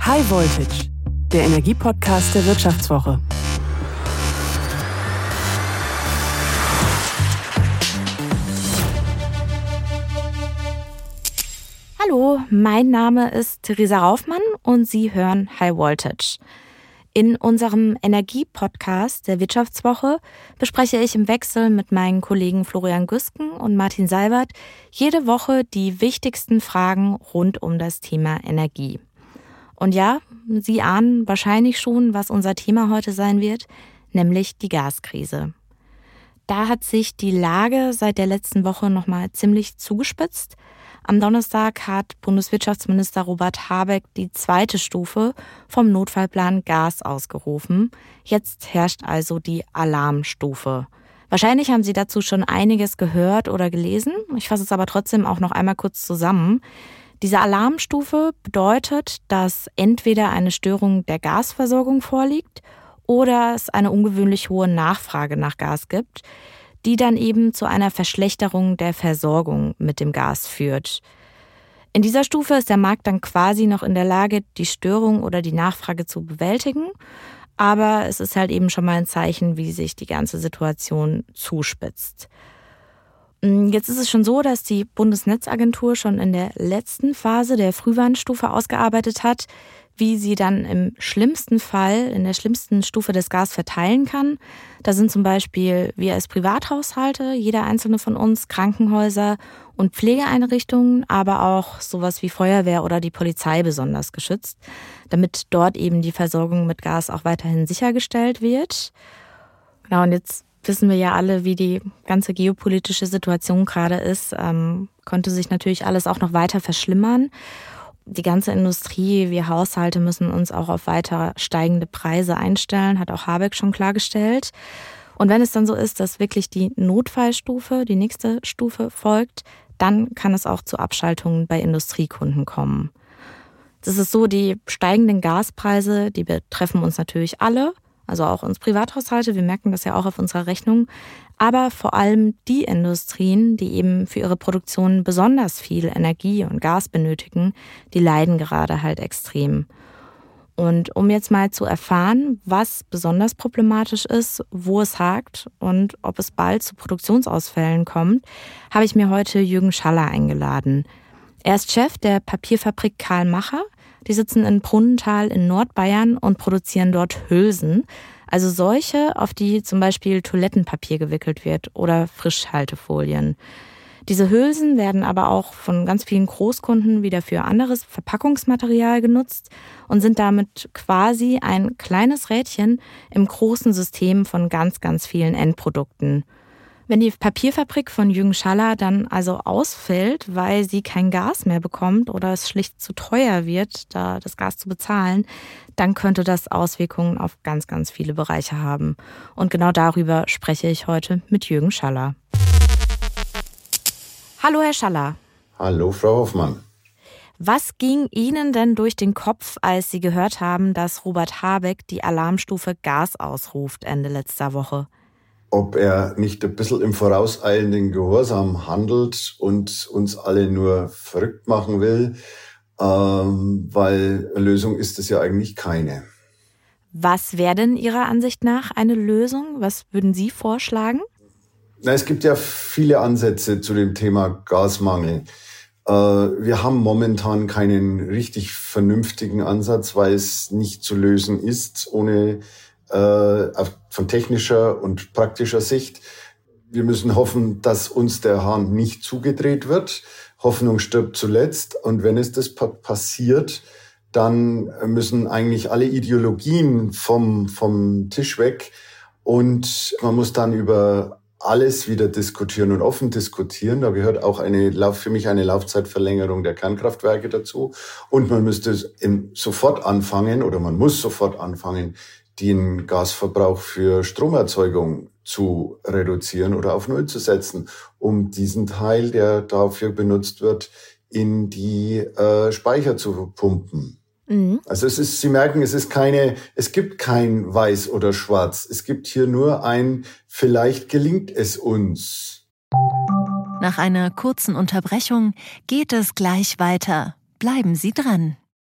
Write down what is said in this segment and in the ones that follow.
High Voltage, der Energiepodcast der Wirtschaftswoche. Hallo, mein Name ist Theresa Raufmann und Sie hören High Voltage. In unserem Energiepodcast der Wirtschaftswoche bespreche ich im Wechsel mit meinen Kollegen Florian Güsken und Martin Seibert jede Woche die wichtigsten Fragen rund um das Thema Energie. Und ja, Sie ahnen wahrscheinlich schon, was unser Thema heute sein wird, nämlich die Gaskrise. Da hat sich die Lage seit der letzten Woche nochmal ziemlich zugespitzt. Am Donnerstag hat Bundeswirtschaftsminister Robert Habeck die 2. Stufe vom Notfallplan Gas ausgerufen. Jetzt herrscht also die Alarmstufe. Wahrscheinlich haben Sie dazu schon einiges gehört oder gelesen. Ich fasse es aber trotzdem auch noch einmal kurz zusammen. Diese Alarmstufe bedeutet, dass entweder eine Störung der Gasversorgung vorliegt oder es eine ungewöhnlich hohe Nachfrage nach Gas gibt, die dann eben zu einer Verschlechterung der Versorgung mit dem Gas führt. In dieser Stufe ist der Markt dann quasi noch in der Lage, die Störung oder die Nachfrage zu bewältigen, aber es ist halt eben schon mal ein Zeichen, wie sich die ganze Situation zuspitzt. Jetzt ist es schon so, dass die Bundesnetzagentur schon in der letzten Phase der Frühwarnstufe ausgearbeitet hat, wie sie dann im schlimmsten Fall, in der schlimmsten Stufe des Gas verteilen kann. Da sind zum Beispiel wir als Privathaushalte, jeder einzelne von uns, Krankenhäuser und Pflegeeinrichtungen, aber auch sowas wie Feuerwehr oder die Polizei besonders geschützt, damit dort eben die Versorgung mit Gas auch weiterhin sichergestellt wird. Genau, und jetzt wissen wir ja alle, wie die ganze geopolitische Situation gerade ist. Konnte sich natürlich alles auch noch weiter verschlimmern. Die ganze Industrie, wir Haushalte müssen uns auch auf weiter steigende Preise einstellen, hat auch Habeck schon klargestellt. Und wenn es dann so ist, dass wirklich die Notfallstufe, die nächste Stufe folgt, dann kann es auch zu Abschaltungen bei Industriekunden kommen. Das ist so, die steigenden Gaspreise, die betreffen uns natürlich alle, also auch uns Privathaushalte, wir merken das ja auch auf unserer Rechnung, aber vor allem die Industrien, die eben für ihre Produktion besonders viel Energie und Gas benötigen, die leiden gerade halt extrem. Und um jetzt mal zu erfahren, was besonders problematisch ist, wo es hakt und ob es bald zu Produktionsausfällen kommt, habe ich mir heute Jürgen Schaller eingeladen. Er ist Chef der Papierfabrik Karl Macher. Die sitzen in Brunnenthal in Nordbayern und produzieren dort Hülsen, also solche, auf die zum Beispiel Toilettenpapier gewickelt wird oder Frischhaltefolien. Diese Hülsen werden aber auch von ganz vielen Großkunden wieder für anderes Verpackungsmaterial genutzt und sind damit quasi ein kleines Rädchen im großen System von ganz, ganz vielen Endprodukten. Wenn die Papierfabrik von Jürgen Schaller dann also ausfällt, weil sie kein Gas mehr bekommt oder es schlicht zu teuer wird, da das Gas zu bezahlen, dann könnte das Auswirkungen auf ganz, ganz viele Bereiche haben. Und genau darüber spreche ich heute mit Jürgen Schaller. Hallo, Herr Schaller. Hallo, Frau Hoffmann. Was ging Ihnen denn durch den Kopf, als Sie gehört haben, dass Robert Habeck die Alarmstufe Gas ausruft Ende letzter Woche? Ob er nicht ein bisschen im vorauseilenden Gehorsam handelt und uns alle nur verrückt machen will, weil eine Lösung ist es ja eigentlich keine. Was wäre denn Ihrer Ansicht nach eine Lösung? Was würden Sie vorschlagen? Es gibt ja viele Ansätze zu dem Thema Gasmangel. Wir haben momentan keinen richtig vernünftigen Ansatz, weil es nicht zu lösen ist, ohne von technischer und praktischer Sicht. Wir müssen hoffen, dass uns der Hahn nicht zugedreht wird. Hoffnung stirbt zuletzt. Und wenn es das passiert, dann müssen eigentlich alle Ideologien vom Tisch weg. Und man muss dann über alles wieder diskutieren und offen diskutieren. Da gehört auch für mich eine Laufzeitverlängerung der Kernkraftwerke dazu. Und man müsste sofort anfangen, oder man muss sofort anfangen, den Gasverbrauch für Stromerzeugung zu reduzieren oder auf Null zu setzen, um diesen Teil, der dafür benutzt wird, in die Speicher zu pumpen. Mhm. Also Sie merken, es gibt kein Weiß oder Schwarz. Es gibt hier nur vielleicht gelingt es uns. Nach einer kurzen Unterbrechung geht es gleich weiter. Bleiben Sie dran.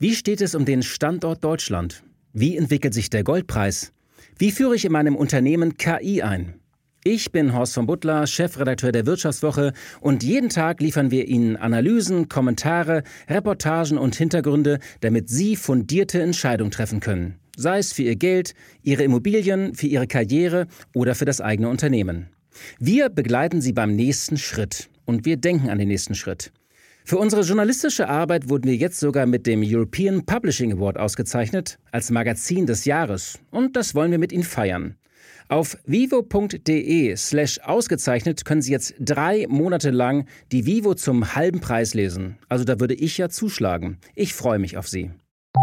Wie steht es um den Standort Deutschland? Wie entwickelt sich der Goldpreis? Wie führe ich in meinem Unternehmen KI ein? Ich bin Horst von Butler, Chefredakteur der Wirtschaftswoche und jeden Tag liefern wir Ihnen Analysen, Kommentare, Reportagen und Hintergründe, damit Sie fundierte Entscheidungen treffen können. Sei es für Ihr Geld, Ihre Immobilien, für Ihre Karriere oder für das eigene Unternehmen. Wir begleiten Sie beim nächsten Schritt und wir denken an den nächsten Schritt. Für unsere journalistische Arbeit wurden wir jetzt sogar mit dem European Publishing Award ausgezeichnet als Magazin des Jahres. Und das wollen wir mit Ihnen feiern. Auf vivo.de/ausgezeichnet können Sie jetzt 3 Monate lang die Vivo zum halben Preis lesen. Also da würde ich ja zuschlagen. Ich freue mich auf Sie.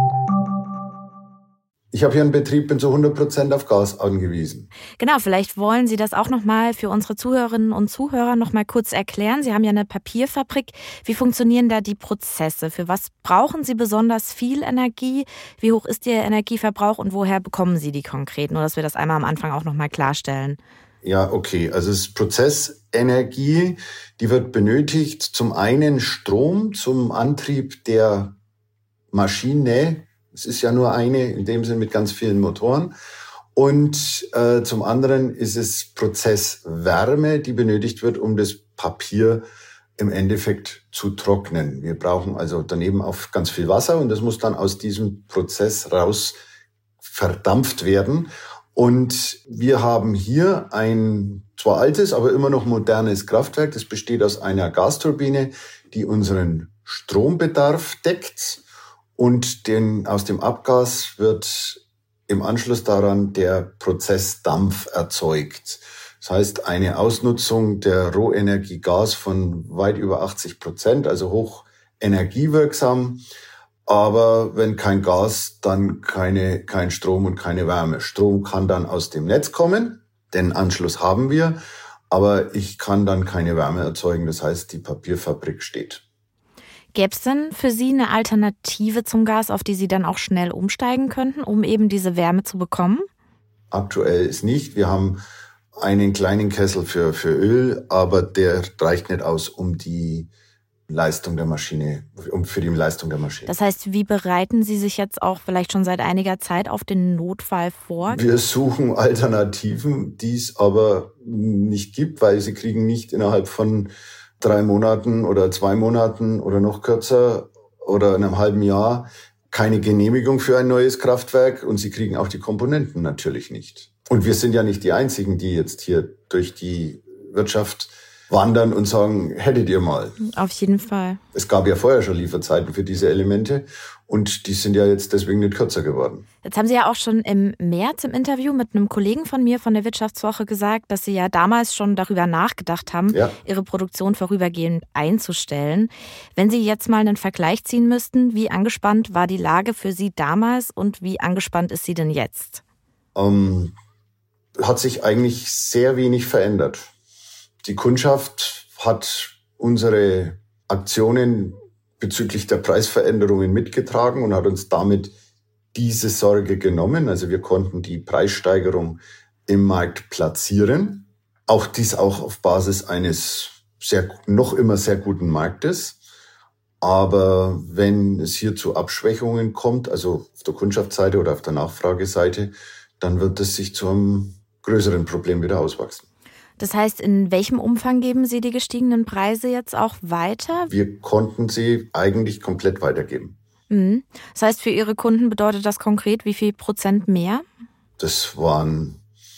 Ich habe hier einen Betrieb, bin zu 100% auf Gas angewiesen. Genau, vielleicht wollen Sie das auch nochmal für unsere Zuhörerinnen und Zuhörer nochmal kurz erklären. Sie haben ja eine Papierfabrik. Wie funktionieren da die Prozesse? Für was brauchen Sie besonders viel Energie? Wie hoch ist Ihr Energieverbrauch und woher bekommen Sie die konkret? Nur, dass wir das einmal am Anfang auch nochmal klarstellen. Ja, okay. Also es ist Prozessenergie, die wird benötigt. Zum einen Strom zum Antrieb der Maschine. Es ist ja nur eine, in dem Sinne mit ganz vielen Motoren. Und zum anderen ist es Prozesswärme, die benötigt wird, um das Papier im Endeffekt zu trocknen. Wir brauchen also daneben auch ganz viel Wasser und das muss dann aus diesem Prozess raus verdampft werden. Und wir haben hier ein zwar altes, aber immer noch modernes Kraftwerk. Das besteht aus einer Gasturbine, die unseren Strombedarf deckt. Und aus dem Abgas wird im Anschluss daran der Prozessdampf erzeugt. Das heißt, eine Ausnutzung der Rohenergie Gas von weit über 80%, also hoch energiewirksam. Aber wenn kein Gas, dann kein Strom und keine Wärme. Strom kann dann aus dem Netz kommen, den Anschluss haben wir, aber ich kann dann keine Wärme erzeugen. Das heißt, die Papierfabrik steht. Gäbe es denn für Sie eine Alternative zum Gas, auf die Sie dann auch schnell umsteigen könnten, um eben diese Wärme zu bekommen? Aktuell ist nicht. Wir haben einen kleinen Kessel für Öl, aber der reicht nicht aus, um die Leistung der Maschine, für die Leistung der Maschine. Das heißt, wie bereiten Sie sich jetzt auch vielleicht schon seit einiger Zeit auf den Notfall vor? Wir suchen Alternativen, die es aber nicht gibt, weil sie kriegen nicht innerhalb von 3 Monaten oder 2 Monaten oder noch kürzer oder in einem halben Jahr keine Genehmigung für ein neues Kraftwerk und sie kriegen auch die Komponenten natürlich nicht. Und wir sind ja nicht die Einzigen, die jetzt hier durch die Wirtschaft wandern und sagen, hättet ihr mal. Auf jeden Fall. Es gab ja vorher schon Lieferzeiten für diese Elemente und die sind ja jetzt deswegen nicht kürzer geworden. Jetzt haben Sie ja auch schon im März im Interview mit einem Kollegen von mir von der Wirtschaftswoche gesagt, dass Sie ja damals schon darüber nachgedacht haben, Ihre Produktion vorübergehend einzustellen. Wenn Sie jetzt mal einen Vergleich ziehen müssten, wie angespannt war die Lage für Sie damals und wie angespannt ist sie denn jetzt? Hat sich eigentlich sehr wenig verändert. Die Kundschaft hat unsere Aktionen bezüglich der Preisveränderungen mitgetragen und hat uns damit diese Sorge genommen. Also wir konnten die Preissteigerung im Markt platzieren. Dies auch auf Basis eines noch immer sehr guten Marktes. Aber wenn es hier zu Abschwächungen kommt, also auf der Kundschaftsseite oder auf der Nachfrageseite, dann wird es sich zu einem größeren Problem wieder auswachsen. Das heißt, in welchem Umfang geben Sie die gestiegenen Preise jetzt auch weiter? Wir konnten sie eigentlich komplett weitergeben. Das heißt, für Ihre Kunden bedeutet das konkret wie viel Prozent mehr? Das waren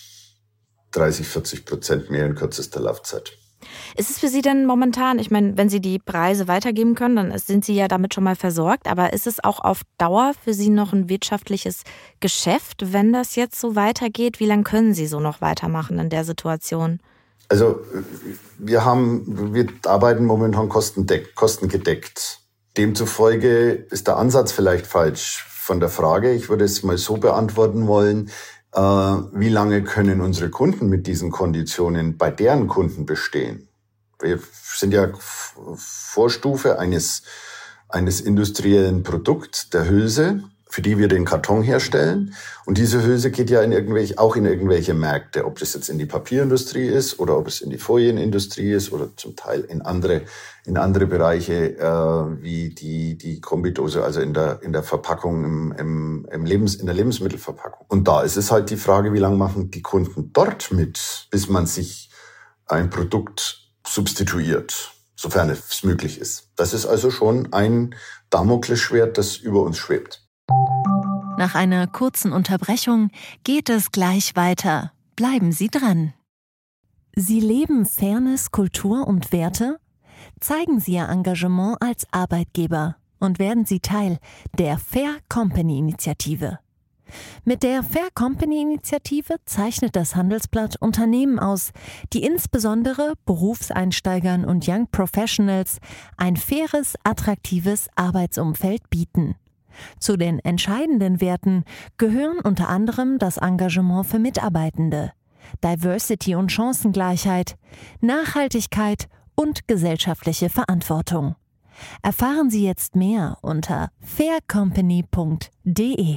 30-40% mehr in kürzester Laufzeit. Ist es für Sie denn momentan, ich meine, wenn Sie die Preise weitergeben können, dann sind Sie ja damit schon mal versorgt, aber ist es auch auf Dauer für Sie noch ein wirtschaftliches Geschäft, wenn das jetzt so weitergeht? Wie lange können Sie so noch weitermachen in der Situation? Also wir arbeiten momentan kostengedeckt. Demzufolge ist der Ansatz vielleicht falsch von der Frage. Ich würde es mal so beantworten wollen, wie lange können unsere Kunden mit diesen Konditionen bei deren Kunden bestehen? Wir sind ja Vorstufe eines industriellen Produkts, der Hülse. für die wir den Karton herstellen. Und diese Hülse geht ja in irgendwelche Märkte, ob das jetzt in die Papierindustrie ist oder ob es in die Folienindustrie ist oder zum Teil in andere Bereiche wie die Kombidose, also in der Verpackung, in der Lebensmittelverpackung. Und da ist es halt die Frage, wie lange machen die Kunden dort mit, bis man sich ein Produkt substituiert, sofern es möglich ist. Das ist also schon ein Damoklesschwert, das über uns schwebt. Nach einer kurzen Unterbrechung geht es gleich weiter. Bleiben Sie dran. Sie leben Fairness, Kultur und Werte? Zeigen Sie Ihr Engagement als Arbeitgeber und werden Sie Teil der Fair Company Initiative. Mit der Fair Company Initiative zeichnet das Handelsblatt Unternehmen aus, die insbesondere Berufseinsteigern und Young Professionals ein faires, attraktives Arbeitsumfeld bieten. Zu den entscheidenden Werten gehören unter anderem das Engagement für Mitarbeitende, Diversity und Chancengleichheit, Nachhaltigkeit und gesellschaftliche Verantwortung. Erfahren Sie jetzt mehr unter faircompany.de.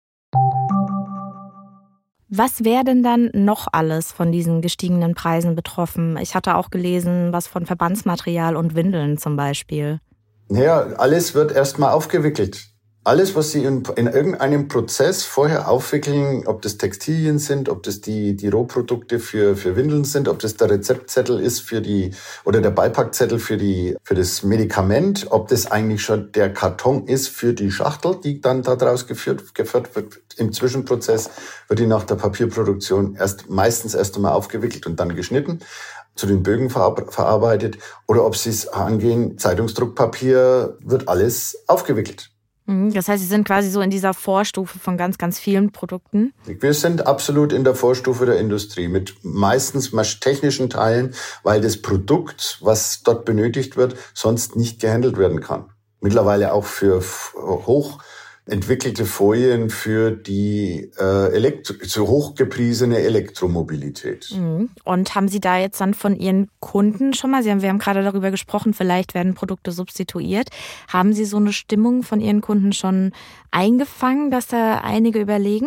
Was wäre denn dann noch alles von diesen gestiegenen Preisen betroffen? Ich hatte auch gelesen, was von Verbandsmaterial und Windeln zum Beispiel. Naja, alles wird erstmal aufgewickelt. Alles, was Sie in irgendeinem Prozess vorher aufwickeln, ob das Textilien sind, ob das die Rohprodukte für Windeln sind, ob das der Rezeptzettel ist oder der Beipackzettel für das Medikament, ob das eigentlich schon der Karton ist für die Schachtel, die dann daraus geführt wird. Im Zwischenprozess wird die nach der Papierproduktion meistens erst einmal aufgewickelt und dann geschnitten, zu den Bögen verarbeitet. Oder ob Sie es angehen, Zeitungsdruckpapier, wird alles aufgewickelt. Das heißt, Sie sind quasi so in dieser Vorstufe von ganz, ganz vielen Produkten? Wir sind absolut in der Vorstufe der Industrie mit meistens technischen Teilen, weil das Produkt, was dort benötigt wird, sonst nicht gehandelt werden kann. Mittlerweile auch für hochentwickelte Folien für die so hochgepriesene Elektromobilität. Und haben Sie da jetzt dann von Ihren Kunden schon mal, wir haben gerade darüber gesprochen, vielleicht werden Produkte substituiert. Haben Sie so eine Stimmung von Ihren Kunden schon eingefangen, dass da einige überlegen?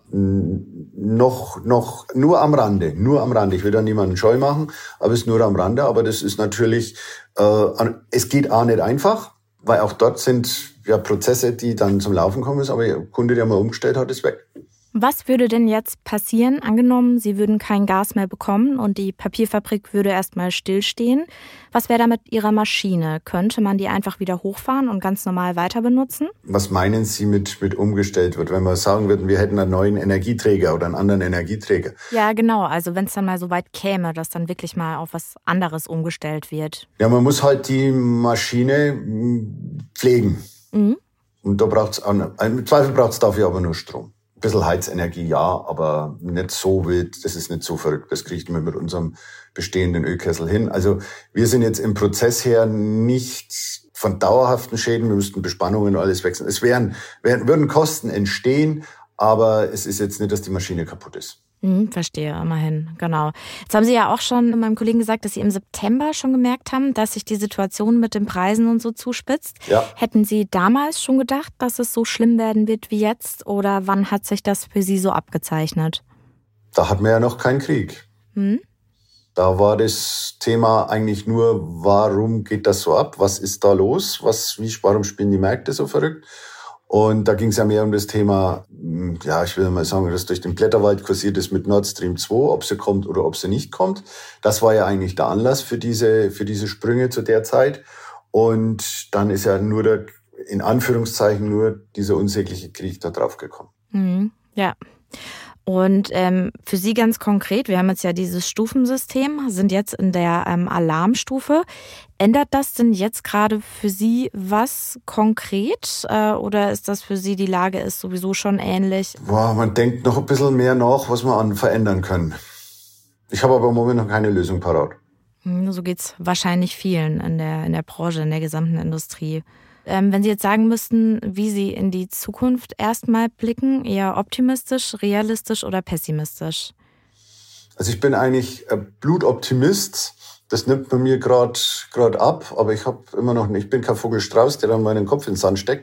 Noch nur am Rande. Ich will da niemanden scheu machen, aber es ist nur am Rande. Aber das ist natürlich, es geht auch nicht einfach, weil auch dort sind ja Prozesse, die dann zum Laufen kommen müssen, aber der Kunde, der mal umgestellt hat, ist weg. Was würde denn jetzt passieren? Angenommen, Sie würden kein Gas mehr bekommen und die Papierfabrik würde erstmal stillstehen. Was wäre da mit Ihrer Maschine? Könnte man die einfach wieder hochfahren und ganz normal weiter benutzen? Was meinen Sie mit umgestellt wird? Wenn wir sagen würden, wir hätten einen neuen Energieträger oder einen anderen Energieträger? Ja, genau. Also wenn es dann mal so weit käme, dass dann wirklich mal auf was anderes umgestellt wird. Ja, man muss halt die Maschine pflegen. Mhm. Und da braucht's im Zweifel braucht's dafür aber nur Strom. Ein bisschen Heizenergie, ja, aber nicht so wild, das ist nicht so verrückt. Das kriegt man mit unserem bestehenden Ölkessel hin. Also wir sind jetzt im Prozess her nicht von dauerhaften Schäden, wir müssten Bespannungen und alles wechseln. Würden Kosten entstehen, aber es ist jetzt nicht, dass die Maschine kaputt ist. Verstehe, immerhin, genau. Jetzt haben Sie ja auch schon meinem Kollegen gesagt, dass Sie im September schon gemerkt haben, dass sich die Situation mit den Preisen und so zuspitzt. Ja. Hätten Sie damals schon gedacht, dass es so schlimm werden wird wie jetzt? Oder wann hat sich das für Sie so abgezeichnet? Da hatten wir ja noch keinen Krieg. Da war das Thema eigentlich nur, warum geht das so ab? Was ist da los? Warum spielen die Märkte so verrückt? Und da ging es ja mehr um das Thema, ja, ich will mal sagen, dass durch den Blätterwald kursiert ist mit Nord Stream 2, ob sie kommt oder ob sie nicht kommt. Das war ja eigentlich der Anlass für diese Sprünge zu der Zeit. Und dann ist ja in Anführungszeichen nur dieser unsägliche Krieg da drauf gekommen. Ja. Und für Sie ganz konkret, wir haben jetzt ja dieses Stufensystem, sind jetzt in der Alarmstufe. Ändert das denn jetzt gerade für Sie was konkret oder ist das für Sie, die Lage ist sowieso schon ähnlich? Man denkt noch ein bisschen mehr nach, was wir verändern können. Ich habe aber im Moment noch keine Lösung parat. So geht's wahrscheinlich vielen in der Branche, in der gesamten Industrie. Wenn Sie jetzt sagen müssten, wie Sie in die Zukunft erstmal blicken, eher optimistisch, realistisch oder pessimistisch? Also ich bin eigentlich Blutoptimist. Das nimmt bei mir gerade ab, aber ich bin kein Vogelstrauß, der dann meinen Kopf in den Sand steckt.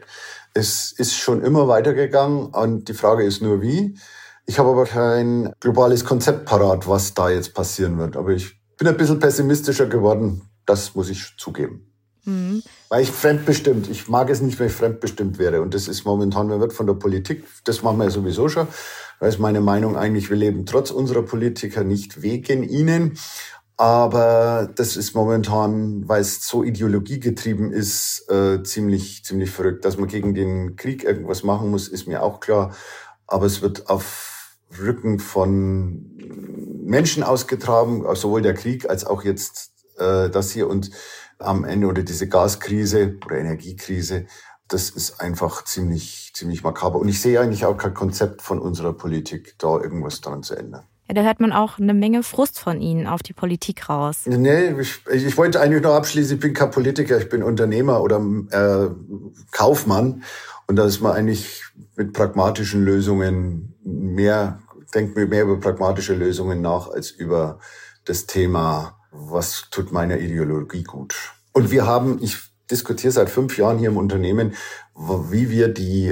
Es ist schon immer weitergegangen und die Frage ist nur wie. Ich habe aber kein globales Konzept parat, was da jetzt passieren wird. Aber ich bin ein bisschen pessimistischer geworden, das muss ich zugeben. Weil ich mag es nicht, wenn ich fremdbestimmt wäre. Und das ist momentan, man wird von der Politik, das machen wir ja sowieso schon. Da ist meine Meinung eigentlich, wir leben trotz unserer Politiker nicht wegen ihnen. Aber das ist momentan, weil es so ideologiegetrieben ist, ziemlich verrückt. Dass man gegen den Krieg irgendwas machen muss, ist mir auch klar. Aber es wird auf Rücken von Menschen ausgetragen, sowohl der Krieg als auch jetzt das hier. Und am Ende oder diese Gaskrise oder Energiekrise, das ist einfach ziemlich makaber. Und ich sehe eigentlich auch kein Konzept von unserer Politik, da irgendwas dran zu ändern. Ja, da hört man auch eine Menge Frust von Ihnen auf die Politik raus. Nee, ich wollte eigentlich noch abschließen, ich bin kein Politiker, ich bin Unternehmer oder Kaufmann. Und da ist man eigentlich mit pragmatischen Lösungen denkt mir mehr über pragmatische Lösungen nach, als über das Thema, was tut meiner Ideologie gut. Und ich diskutiere seit 5 Jahren hier im Unternehmen, wie wir die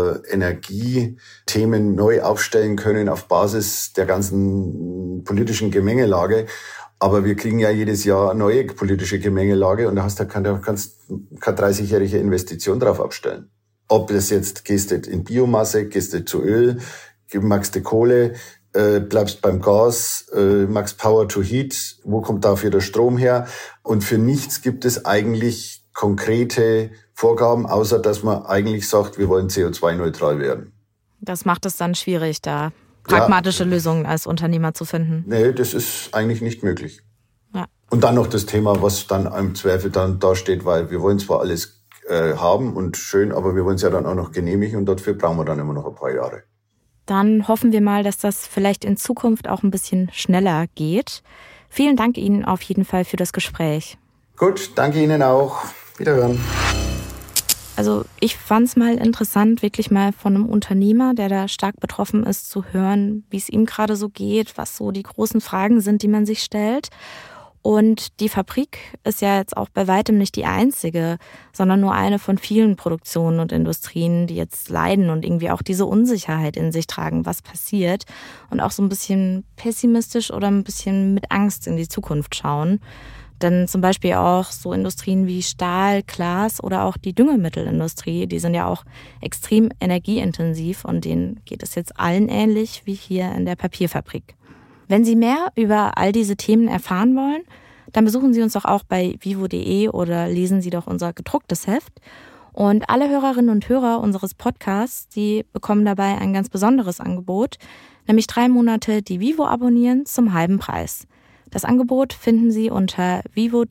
Energiethemen neu aufstellen können auf Basis der ganzen politischen Gemengelage. Aber wir kriegen ja jedes Jahr eine neue politische Gemengelage und da kannst keine 30-jährige Investition drauf abstellen. Ob das jetzt, gehst du in Biomasse, gehst du zu Öl, magst du Kohle, bleibst beim Gas, magst Power to Heat, wo kommt dafür der Strom her? Und für nichts gibt es eigentlich konkrete Vorgaben, außer dass man eigentlich sagt, wir wollen CO2-neutral werden. Das macht es dann schwierig, da pragmatische Lösungen als Unternehmer zu finden. Nee, das ist eigentlich nicht möglich. Ja. Und dann noch das Thema, was dann im Zweifel dann da steht, weil wir wollen zwar alles haben und schön, aber wir wollen es ja dann auch noch genehmigen und dafür brauchen wir dann immer noch ein paar Jahre. Dann hoffen wir mal, dass das vielleicht in Zukunft auch ein bisschen schneller geht. Vielen Dank Ihnen auf jeden Fall für das Gespräch. Gut, danke Ihnen auch. Wiederhören. Also ich fand es mal interessant, wirklich mal von einem Unternehmer, der da stark betroffen ist, zu hören, wie es ihm gerade so geht, was so die großen Fragen sind, die man sich stellt. Und die Fabrik ist ja jetzt auch bei weitem nicht die einzige, sondern nur eine von vielen Produktionen und Industrien, die jetzt leiden und irgendwie auch diese Unsicherheit in sich tragen, was passiert. Und auch so ein bisschen pessimistisch oder ein bisschen mit Angst in die Zukunft schauen. Denn zum Beispiel auch so Industrien wie Stahl, Glas oder auch die Düngemittelindustrie, die sind ja auch extrem energieintensiv und denen geht es jetzt allen ähnlich wie hier in der Papierfabrik. Wenn Sie mehr über all diese Themen erfahren wollen, dann besuchen Sie uns doch auch bei vivo.de oder lesen Sie doch unser gedrucktes Heft. Und alle Hörerinnen und Hörer unseres Podcasts, die bekommen dabei ein ganz besonderes Angebot, nämlich 3 Monate die Vivo abonnieren zum halben Preis. Das Angebot finden Sie unter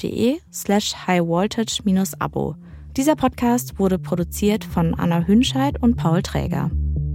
vivo.de/highvoltage-abo. Dieser Podcast wurde produziert von Anna Hünscheid und Paul Träger.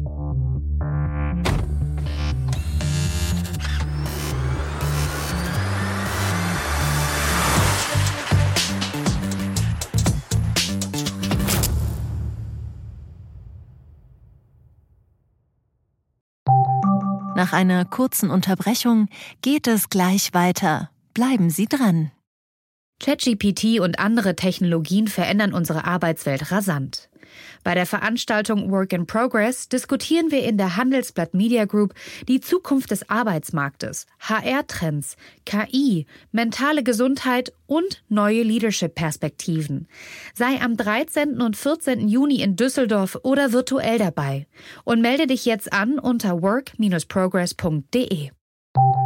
Nach einer kurzen Unterbrechung geht es gleich weiter. Bleiben Sie dran. ChatGPT und andere Technologien verändern unsere Arbeitswelt rasant. Bei der Veranstaltung Work in Progress diskutieren wir in der Handelsblatt Media Group die Zukunft des Arbeitsmarktes, HR-Trends, KI, mentale Gesundheit und neue Leadership-Perspektiven. Sei am 13. und 14. Juni in Düsseldorf oder virtuell dabei und melde dich jetzt an unter work-progress.de.